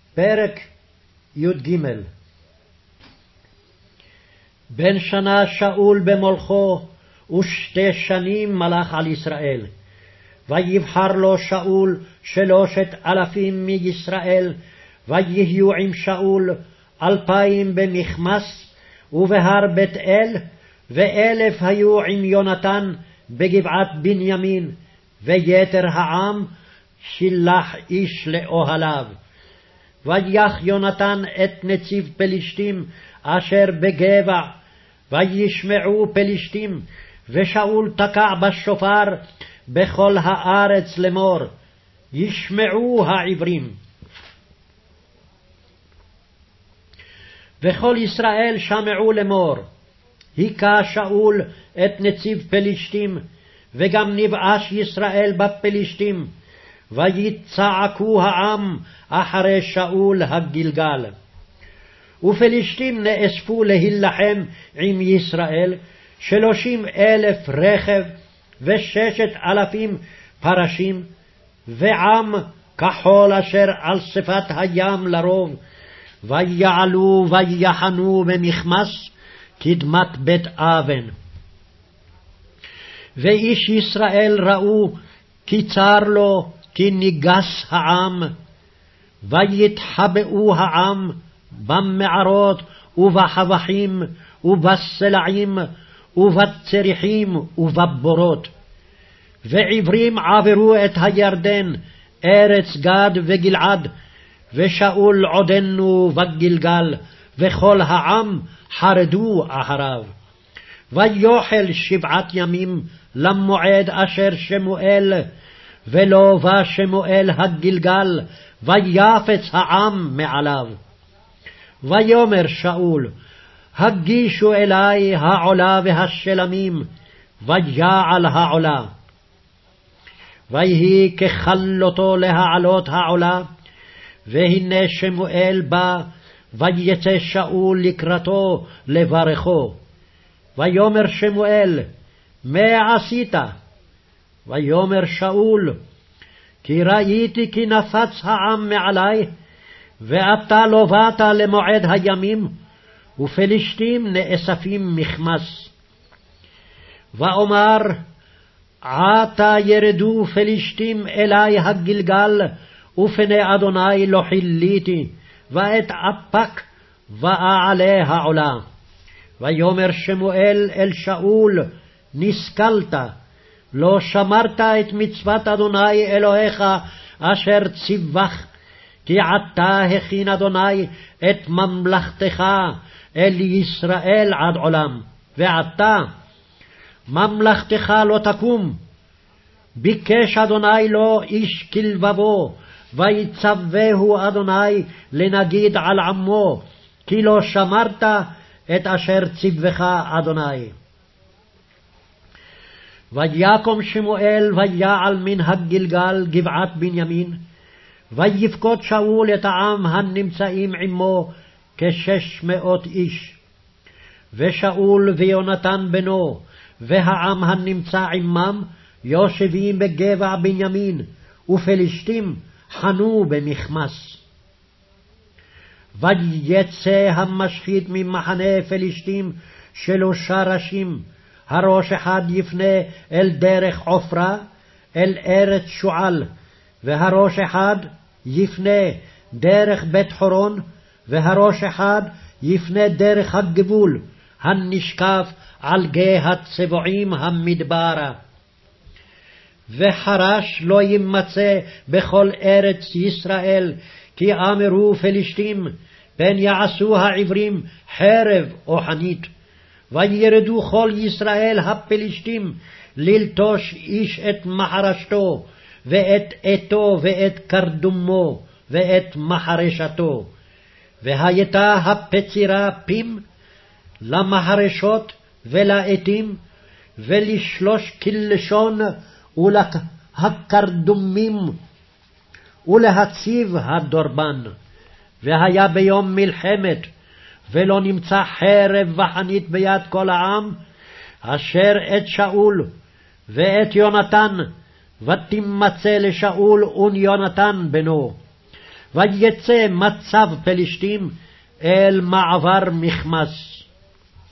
פרק י"ג. בן שנה שאול במולכו, 2 שנים מלך על ישראל. ויבחר לו שאול 3,000 מישראל, ויהיו עם שאול 2,000 במכמס ובהר בית אל, 1,000 היו עם יונתן בגבעת בנימין, ויתר העם שילח איש לאוהליו. ויח יונתן את נציב פלישתים אשר בגבע, וישמעו פלישתים, ושאול תקע בשופר בכל הארץ לאמור, ישמעו העברים. וכל ישראל שמעו לאמור, היכה שאול את נציב פלישתים, וגם נבאש ישראל בפלישתים, ויצעקו העם אחרי שאול הגלגל. ופלישתים נאספו להילחם עם ישראל, 30,000 רכב, 6,000 פרשים, ועם כחול אשר על שפת הים לרוב, ויעלו ויחנו במכמס קדמת בית אבן. ואיש ישראל ראו כי צר לו, כי ניגס העם, ויתחבאו העם במערות ובחבחים ובסלעים ובצריחים ובבורות. ועברים עברו את הירדן, ארץ גד וגלעד, ושאול עודנו בגלגל, וכל העם חרדו אחריו. ויוכל 7 ימים למועד אשר שמואל, ולא בא שמואל הגלגל, ויפץ העם מעליו. ויאמר שאול, הגישו אלי העולה והשלמים, ויעל העולה. ויהי ככלותו להעלות העולה, והנה שמואל בא, ויצא שאול לקראתו לברכו. ויאמר שמואל, מה עשית? ויאמר שאול, כי ראיתי כי נפץ העם מעלי, ואתה לא באת למועד הימים, ופלישתים נאספים מכמס. ואומר, עתה ירדו פלישתים אלי הגלגל, ופני אדוני לא חיליתי, ואת אפק ואעלה העולה. ויאמר שמואל אל שאול, נסכלת, לא שמרת את מצוות אדוני אלוהיך אשר ציווך, כי עתה הכין אדוני את ממלכתך אל ישראל עד עולם, ועתה ממלכתך לא תקום. ביקש אדוני לו איש כלבבו, ויצווהו אדוני לנגיד על עמו, כי לא שמרת את אשר ציווך אדוני. ויקום שמואל ויעל מן הגלגל גבעת בנימין, ויפקוד שאול את העם הנמצאים עמו 600 איש. ושאול ויונתן בנו והעם הנמצא עמם יושבים בגבע בנימין, ופלישתים חנו במכמס. ויצא המשחית ממחנה פלישתים 3 ראשים, הראש אחד יפנה אל דרך עופרה, אל ארץ שועל, והראש אחד יפנה דרך בית חורון, והראש אחד יפנה דרך הגבול, הנשקף על גיא הצבועים המדברה. וחרש לא יימצא בכל ארץ ישראל, כי אמרו פלישתים, פן יעשו העברים חרב או חנית. וירדו כל ישראל הפלישתים, ללטוש איש את מחרשתו, ואת עתו, ואת קרדומו, ואת מחרשתו. והייתה הפצירה פים למחרשות ולעתים, ולשלוש כלשון ולהקרדומים, ולהציב הדורבן. והיה ביום מלחמת, ולא נמצא חרב וחנית ביד כל העם, אשר את שאול ואת יונתן, ותמצא לשאול וליונתן בנו. ויצא מצב פלשתים אל מעבר מכמס.